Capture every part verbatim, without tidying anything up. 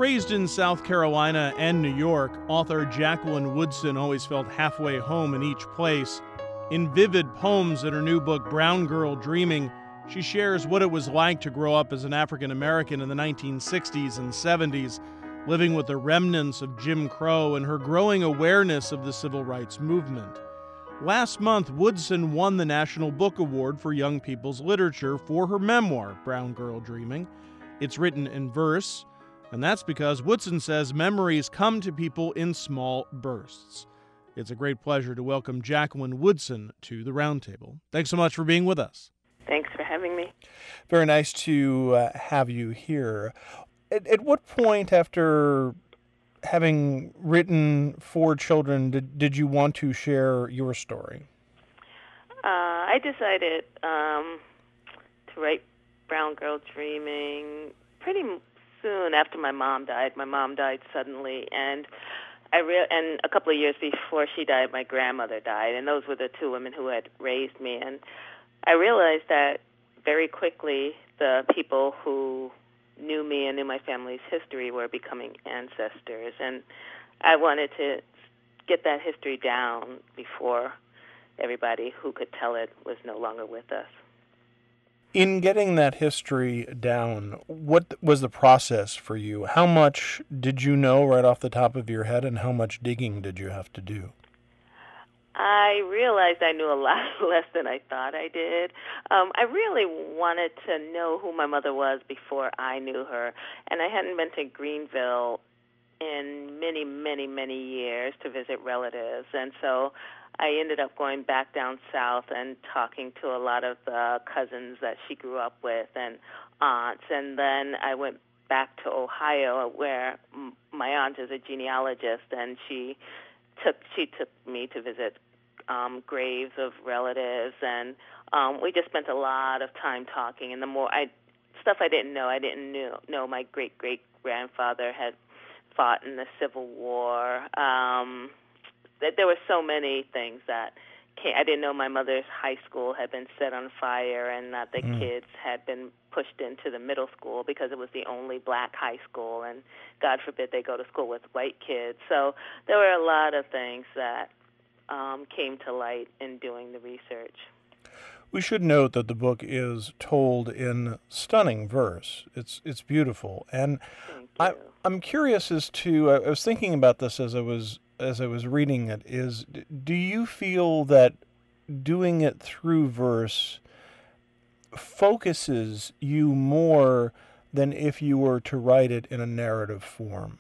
Raised in South Carolina and New York, author Jacqueline Woodson always felt halfway home in each place. In vivid poems in her new book, Brown Girl Dreaming, she shares what it was like to grow up as an African American in the nineteen sixties and seventies, living with the remnants of Jim Crow and her growing awareness of the civil rights movement. Last month, Woodson won the National Book Award for Young People's Literature for her memoir, Brown Girl Dreaming. It's written in verse, and that's because Woodson says memories come to people in small bursts. It's a great pleasure to welcome Jacqueline Woodson to the Roundtable. Thanks so much for being with us. Thanks for having me. Very nice to uh, have you here. At, at what point, after having written for children, did, did you want to share your story? Uh, I decided um, to write Brown Girl Dreaming pretty soon after my mom died. My mom died suddenly, and I re- and a couple of years before she died, my grandmother died, and those were the two women who had raised me. And I realized that very quickly the people who knew me and knew my family's history were becoming ancestors, and I wanted to get that history down before everybody who could tell it was no longer with us. In getting that history down, what was the process for you? How much did you know right off the top of your head, and how much digging did you have to do? I realized I knew a lot less than I thought I did. Um, I really wanted to know who my mother was before I knew her, and I hadn't been to Greenville in many, many, many years to visit relatives, and so I ended up going back down south and talking to a lot of the cousins that she grew up with and aunts, and then I went back to Ohio where m- my aunt is a genealogist, and she took she took me to visit um, graves of relatives, and um, we just spent a lot of time talking. And the more I stuff I didn't know, I didn't know, know my great great grandfather had fought in the Civil War. Um, there were so many things that came. I didn't know my mother's high school had been set on fire, and that the mm. kids had been pushed into the middle school because it was the only black high school, and God forbid they go to school with white kids. So there were a lot of things that um, came to light in doing the research. We should note that the book is told in stunning verse. It's it's beautiful, and I, I'm curious as to. I was thinking about this as I was as I was reading it. Is do you feel that doing it through verse focuses you more than if you were to write it in a narrative form?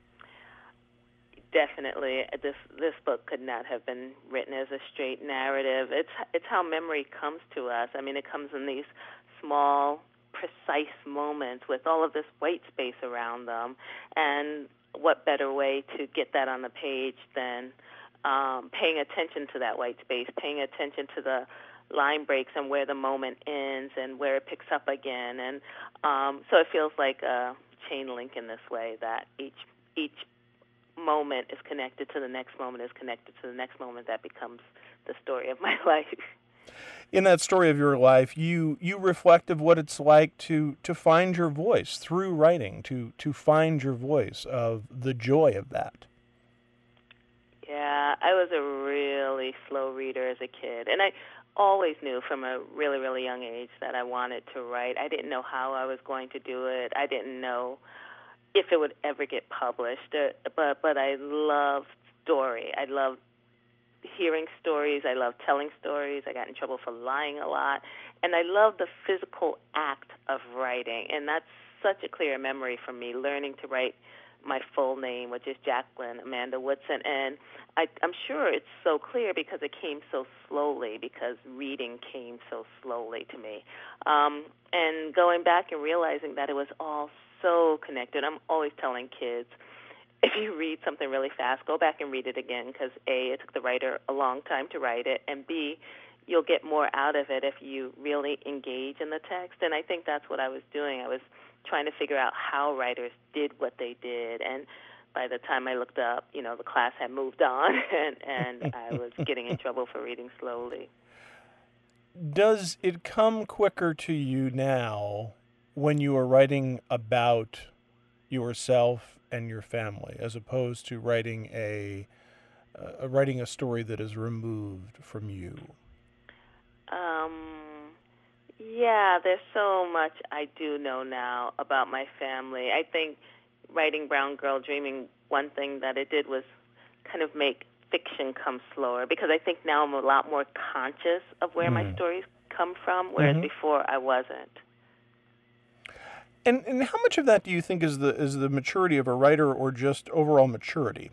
Definitely, this this book could not have been written as a straight narrative. It's it's how memory comes to us. I mean, it comes in these small, precise moments with all of this white space around them. And what better way to get that on the page than um, paying attention to that white space, paying attention to the line breaks and where the moment ends and where it picks up again. And um, so it feels like a chain link in this way, that each each moment is connected to the next moment, is connected to the next moment. That becomes the story of my life. In that story of your life, you you reflect of what it's like to, to find your voice through writing, to, to find your voice, of the joy of that. Yeah, I was a really slow reader as a kid, and I always knew from a really, really young age that I wanted to write. I didn't know how I was going to do it. I didn't know if it would ever get published, uh, but but I love story. I love hearing stories. I love telling stories. I got in trouble for lying a lot, and I love the physical act of writing, and that's such a clear memory for me, learning to write my full name, which is Jacqueline Amanda Woodson, and I, I'm sure it's so clear because it came so slowly, because reading came so slowly to me, um, and going back and realizing that it was all so connected. I'm always telling kids, if you read something really fast, go back and read it again, because A, it took the writer a long time to write it, and B, you'll get more out of it if you really engage in the text. And I think that's what I was doing. I was trying to figure out how writers did what they did, and by the time I looked up, you know, the class had moved on, and, and I was getting in trouble for reading slowly. Does it come quicker to you now when you are writing about yourself and your family, as opposed to writing a uh, writing a story that is removed from you? Um, yeah, there's so much I do know now about my family. I think writing Brown Girl Dreaming, one thing that it did was kind of make fiction come slower, because I think now I'm a lot more conscious of where mm. my stories come from, whereas mm-hmm. before I wasn't. And and how much of that do you think is the is the maturity of a writer, or just overall maturity?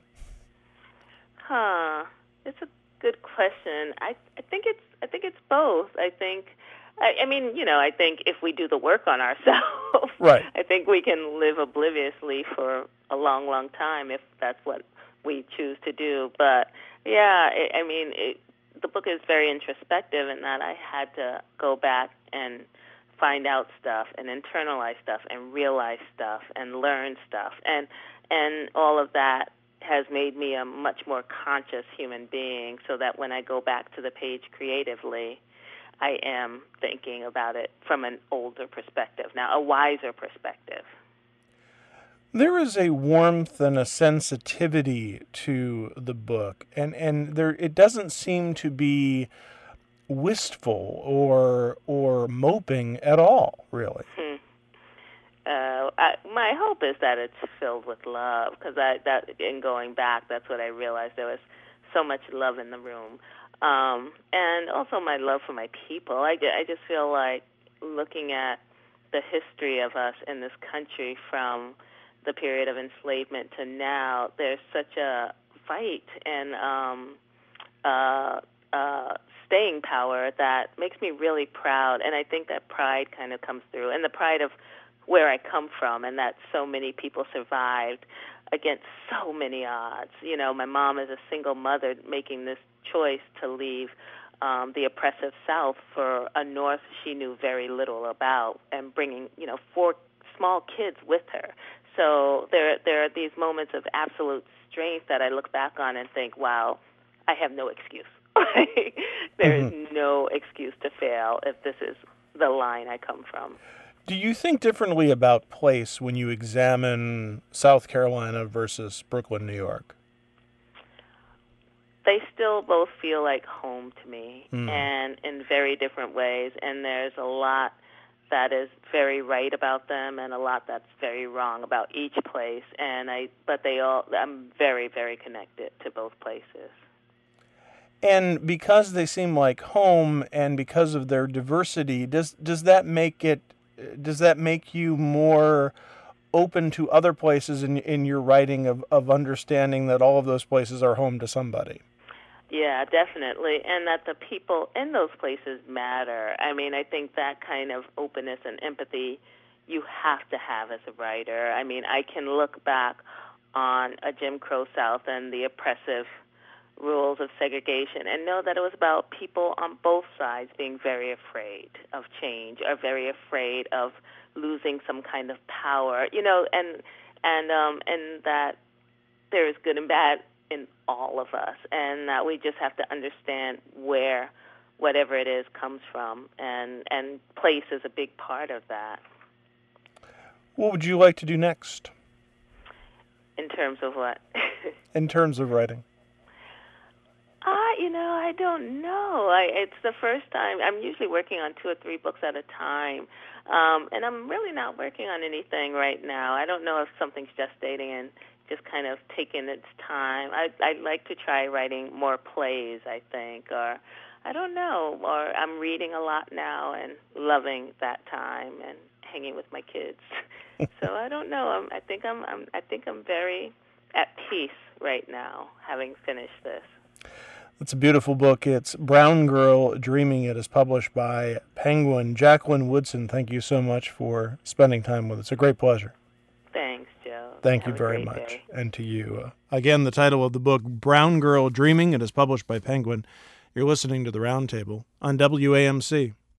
Huh. It's a good question. I I think it's I think it's both. I think I, I mean, you know, I think if we do the work on ourselves, right. I think we can live obliviously for a long, long time if that's what we choose to do. But yeah, it, I mean, it, the book is very introspective in that I had to go back and find out stuff and internalize stuff and realize stuff and learn stuff, and and all of that has made me a much more conscious human being, so that when I go back to the page creatively, I am thinking about it from an older perspective now, a wiser perspective. There is a warmth and a sensitivity to the book, and, and there it doesn't seem to be wistful or or moping at all, really. Hmm. Uh, I, my hope is that it's filled with love, because I that in going back, that's what I realized. There was so much love in the room, um, and also my love for my people. I, I just feel like looking at the history of us in this country from the period of enslavement to now, there's such a fight and um, uh, uh, staying power that makes me really proud. And I think that pride kind of comes through, and the pride of where I come from, and that so many people survived against so many odds. You know, my mom is a single mother making this choice to leave um, the oppressive South for a North she knew very little about, and bringing, you know, four small kids with her. So there, there are these moments of absolute strength that I look back on and think, wow, I have no excuse. There is mm-hmm. no excuse to fail if this is the line I come from. Do you think differently about place when you examine South Carolina versus Brooklyn, New York? They still both feel like home to me, mm. and in very different ways. And there's a lot that is very right about them, and a lot that's very wrong about each place. And I, but they all, I'm very, very connected to both places. And because they seem like home, and because of their diversity, does does that make it? Does that make you more open to other places in in your writing, of, of understanding that all of those places are home to somebody? Yeah, definitely, and that the people in those places matter. I mean, I think that kind of openness and empathy you have to have as a writer. I mean, I can look back on a Jim Crow South and the oppressive rules of segregation and know that it was about people on both sides being very afraid of change, or very afraid of losing some kind of power, you know, and and um, and that there is good and bad in all of us, and that we just have to understand where whatever it is comes from, and and place is a big part of that. What would you like to do next? In terms of what? In terms of writing. Uh, you know, I don't know. I, it's the first time. I'm usually working on two or three books at a time, um, and I'm really not working on anything right now. I don't know if something's gestating and just kind of taking its time. I, I'd like to try writing more plays, I think, or I don't know, or I'm reading a lot now and loving that time and hanging with my kids. So I don't know. I'm, I think I'm, I'm. I think I'm very at peace right now, having finished this. It's a beautiful book. It's Brown Girl Dreaming. It is published by Penguin. Jacqueline Woodson, thank you so much for spending time with us. It's a great pleasure. Thanks, Joe. Thank Have you very a much. Day. And to you. Uh, again, the title of the book, Brown Girl Dreaming. It is published by Penguin. You're listening to The Roundtable on W A M C.